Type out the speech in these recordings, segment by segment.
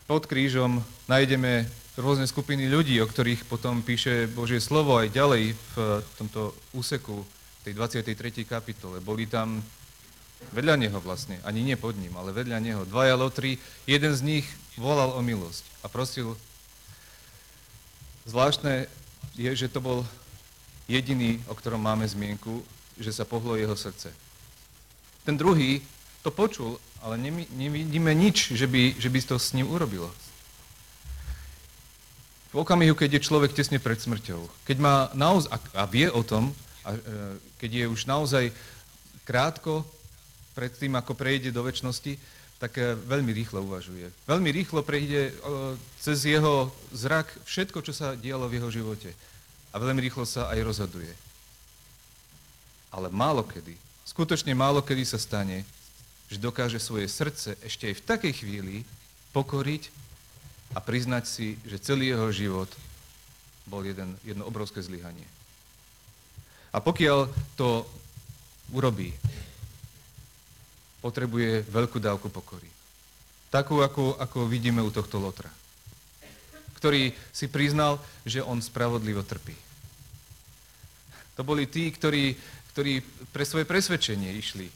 pod krížom nájdeme rôzne skupiny ľudí, o ktorých potom píše Božie slovo aj ďalej v tomto úseku, tej 23. kapitole. Boli tam vedľa neho vlastne, ani nie pod ním, ale vedľa neho. Dvaja lotri, jeden z nich volal o milosť a prosil. Zvláštne je, že to bol jediný, o ktorom máme zmienku, že sa pohlo jeho srdce. Ten druhý to počul, ale nevidíme nič, že by to s ním urobilo. V okamihu, keď je človek tesne pred smrťou, keď má naozaj, a vie o tom, keď je už naozaj krátko pred tým, ako prejde do večnosti, tak veľmi rýchlo uvažuje. Veľmi rýchlo prejde cez jeho zrak všetko, čo sa dialo v jeho živote. A veľmi rýchlo sa aj rozhoduje. Ale málokedy, skutočne málokedy sa stane, že dokáže svoje srdce ešte aj v takej chvíli pokoriť a priznať si, že celý jeho život bol jedno obrovské zlyhanie. A pokiaľ to urobí, potrebuje veľkú dávku pokory. Takú, ako vidíme u tohto lotra, ktorý si priznal, že on spravodlivo trpí. To boli tí, ktorí pre svoje presvedčenie išli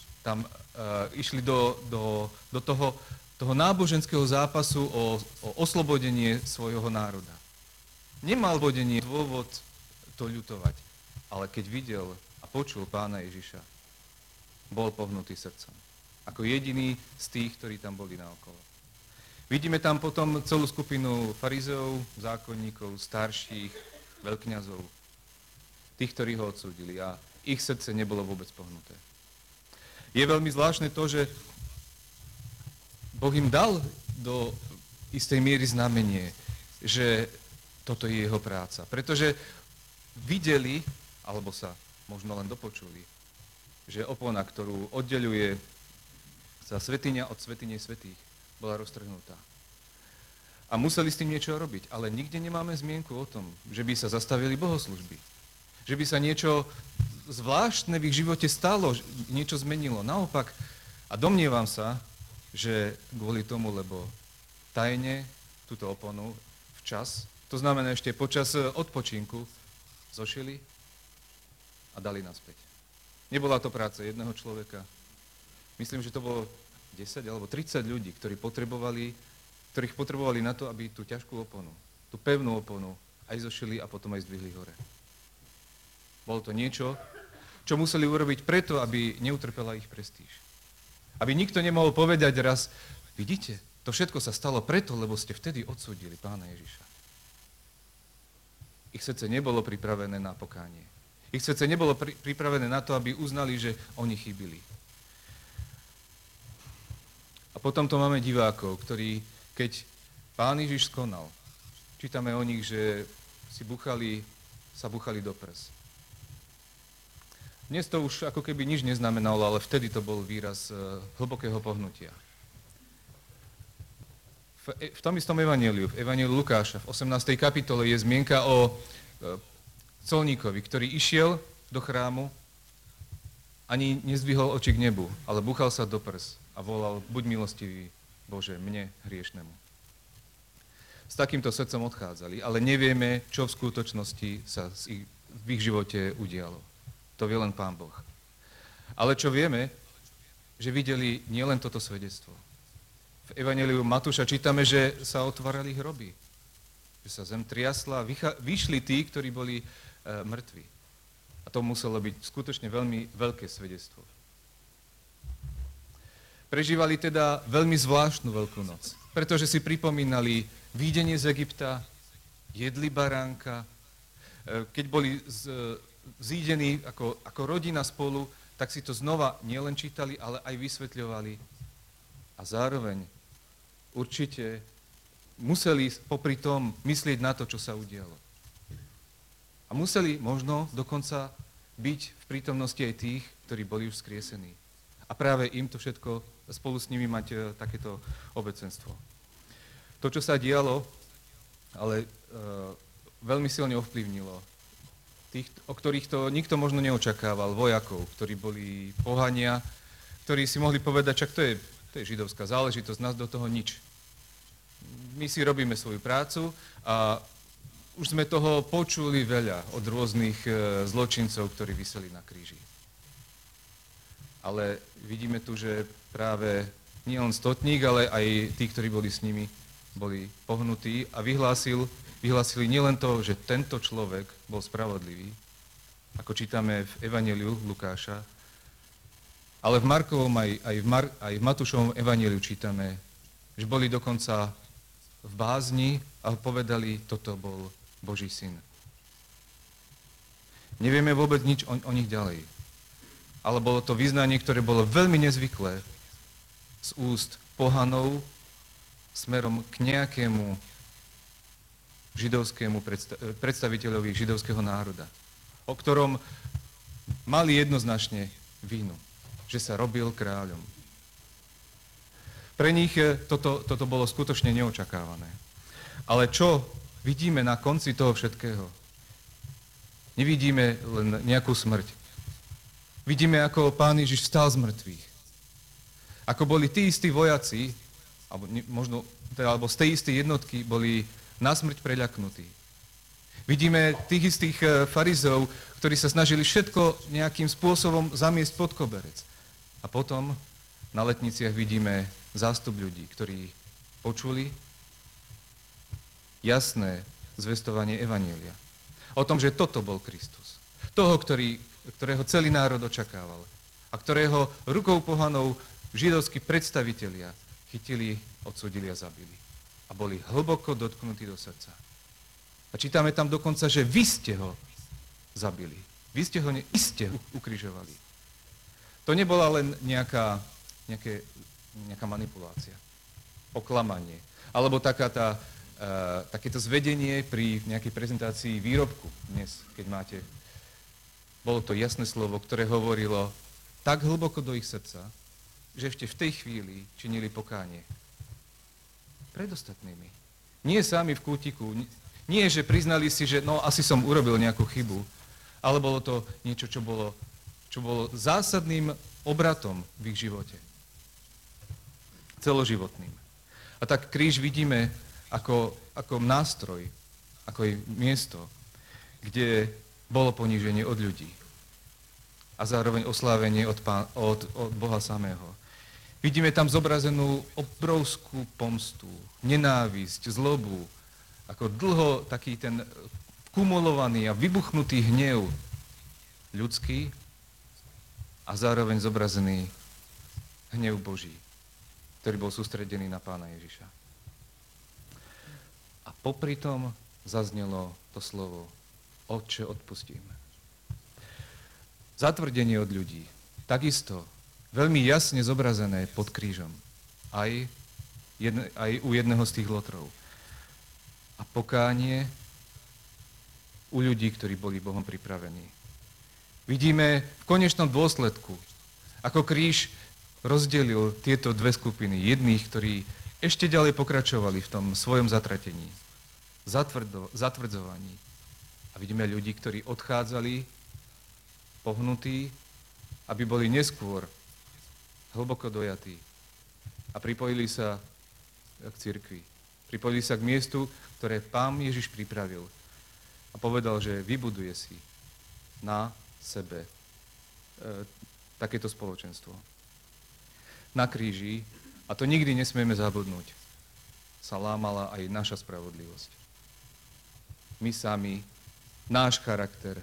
do toho náboženského zápasu o oslobodenie svojho národa. Nemal vodenie dôvod to ľutovať, ale keď videl a počul Pána Ježiša, bol pohnutý srdcom. Ako jediný z tých, ktorí tam boli naokolo. Vidíme tam potom celú skupinu farizeov, zákonníkov, starších, veľkňazov, tých, ktorí ho odsúdili a ich srdce nebolo vôbec pohnuté. Je veľmi zvláštne to, že Boh im dal do istej miery znamenie, že toto je jeho práca. Pretože videli, alebo sa možno len dopočuli, že opona, ktorú oddeľuje sa svätyňa od svätyne svätých, bola roztrhnutá. A museli s tým niečo robiť, ale nikde nemáme zmienku o tom, že by sa zastavili bohoslužby. Že by sa niečo zvláštne v ich živote stalo, niečo zmenilo. Naopak, a domnievam sa, že kvôli tomu, lebo tajne túto oponu včas, to znamená ešte počas odpočinku, zošili a dali naspäť. Nebola to práca jedného človeka. Myslím, že to bolo 10 alebo 30 ľudí, ktorých potrebovali na to, aby tú ťažkú oponu, tú pevnú oponu aj zošili a potom aj zdvihli hore. Bolo to niečo, čo museli urobiť preto, aby neutrpela ich prestíž. Aby nikto nemohol povedať raz, vidíte, to všetko sa stalo preto, lebo ste vtedy odsúdili Pána Ježiša. Ich srdce nebolo pripravené na pokánie. Ich srdce nebolo pripravené na to, aby uznali, že oni chybili. A potom to máme divákov, ktorí, keď Pán Ježiš skonal, čítame o nich, že sa buchali do prs. Dnes to už ako keby nič neznamenalo, ale vtedy to bol výraz hlbokého pohnutia. V tom istom evanjeliu, v evanjeliu Lukáša, v 18. kapitole je zmienka o colníkovi, ktorý išiel do chrámu, ani nezdvihol oči k nebu, ale buchal sa do prs a volal, buď milostivý, Bože, mne, hriešnemu. S takýmto srdcom odchádzali, ale nevieme, čo v skutočnosti sa v ich živote udialo. To vie len Pán Boh. Ale čo vieme, že videli nielen toto svedectvo. V evanjeliu Matúša čítame, že sa otvárali hroby, že sa zem triasla, vyšli tí, ktorí boli mŕtvi. A to muselo byť skutočne veľmi veľké svedectvo. Prežívali teda veľmi zvláštnu Veľkú noc, pretože si pripomínali výjdenie z Egypta, jedli baránka, keď boli zídení ako rodina spolu, tak si to znova nielen čítali, ale aj vysvetľovali. A zároveň určite museli popri tom myslieť na to, čo sa udialo. A museli možno dokonca byť v prítomnosti aj tých, ktorí boli už vzkriesení. A práve im to všetko spolu s nimi mať takéto obecenstvo. To, čo sa dialo, ale veľmi silne ovplyvnilo tých, o ktorých to nikto možno neočakával, vojakov, ktorí boli pohania, ktorí si mohli povedať, čak to je židovská záležitosť, nás do toho nič. my si robíme svoju prácu a už sme toho počuli veľa od rôznych zločincov, ktorí viseli na kríži. Ale vidíme tu, že práve nie len stotník, ale aj tí, ktorí boli s nimi, boli pohnutí a vyhlásili nielen to, že tento človek bol spravodlivý, ako čítame v Evanjeliu Lukáša, ale v Markovom aj v Matúšovom evanjeliu čítame, že boli dokonca v bázni a povedali, toto bol Boží syn. Nevieme vôbec nič o nich ďalej. Ale bolo to vyznanie, ktoré bolo veľmi nezvyklé z úst pohanov smerom k nejakému židovskému predstaviteľovi židovského národa, o ktorom mali jednoznačne vínu, že sa robil kráľom. Pre nich toto bolo skutočne neočakávané. Ale čo vidíme na konci toho všetkého? Nevidíme len nejakú smrť. Vidíme, ako Pán Ježiš vstal z mŕtvych. Ako boli tí istí vojaci, alebo z tej istej jednotky boli na smrť preľaknutí. Vidíme tých istých farizov, ktorí sa snažili všetko nejakým spôsobom zamiesť pod koberec. A potom na letniciach vidíme zástup ľudí, ktorí počuli jasné zvestovanie evanjelia. O tom, že toto bol Kristus. Toho, ktorého celý národ očakával. A ktorého rukou pohanov židovskí predstavitelia chytili, odsúdili a zabili. A boli hlboko dotknutí do srdca. A čítame tam dokonca, že vy ste ho zabili. Vy ste ho iste ukrižovali. To nebola len nejaká manipulácia, oklamanie, alebo takéto zvedenie pri nejakej prezentácii výrobku dnes, keď máte. Bolo to jasné slovo, ktoré hovorilo tak hlboko do ich srdca, že ešte v tej chvíli činili pokánie. Pred ostatnými. Nie sami v kútiku, nie, že priznali si, že asi som urobil nejakú chybu, ale bolo to niečo, čo bolo zásadným obratom v ich živote. Celoživotným. A tak kríž vidíme ako nástroj, ako je miesto, kde bolo poníženie od ľudí a zároveň oslávenie od Boha samého. Vidíme tam zobrazenú obrovskú pomstu, nenávisť, zlobu, ako dlho taký ten kumulovaný a vybuchnutý hnev ľudský a zároveň zobrazený hnev Boží, ktorý bol sústredený na Pána Ježiša. A popri tom zaznelo to slovo Otče, odpustím. Zatvrdenie od ľudí, takisto veľmi jasne zobrazené pod krížom, aj u jedného z tých lotrov. A pokánie u ľudí, ktorí boli Bohom pripravení. Vidíme v konečnom dôsledku, ako kríž rozdelil tieto dve skupiny. Jedných, ktorí ešte ďalej pokračovali v tom svojom zatratení, zatvrdzovaní. A vidíme ľudí, ktorí odchádzali pohnutí, aby boli neskôr hlboko dojatí a pripojili sa k cirkvi. Pripojili sa k miestu, ktoré Pán Ježiš pripravil a povedal, že vybuduje si na sebe takéto spoločenstvo. Na kríži, a to nikdy nesmieme zabudnúť, sa lámala aj naša spravodlivosť. My sami, náš charakter,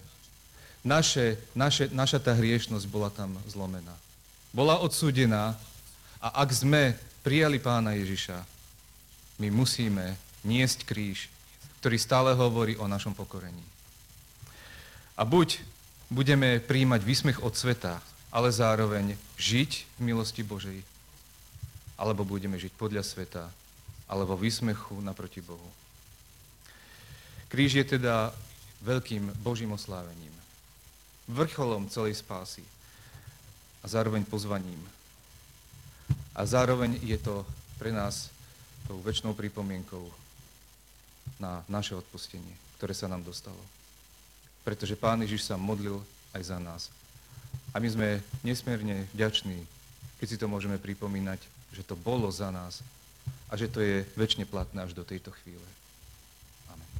naša tá hriešnosť bola tam zlomená. Bola odsúdená a ak sme prijali Pána Ježiša, my musíme niesť kríž, ktorý stále hovorí o našom pokorení. A buď budeme prijímať výsmech od sveta, ale zároveň žiť v milosti Božej, alebo budeme žiť podľa sveta, alebo výsmechu naproti Bohu. Kríž je teda veľkým Božím oslávením, vrcholom celej spásy a zároveň pozvaním. A zároveň je to pre nás tou večnou pripomienkou na naše odpustenie, ktoré sa nám dostalo. Pretože Pán Ježiš sa modlil aj za nás. A my sme nesmierne vďační, keď si to môžeme pripomínať, že to bolo za nás a že to je večne platné až do tejto chvíle. Amen.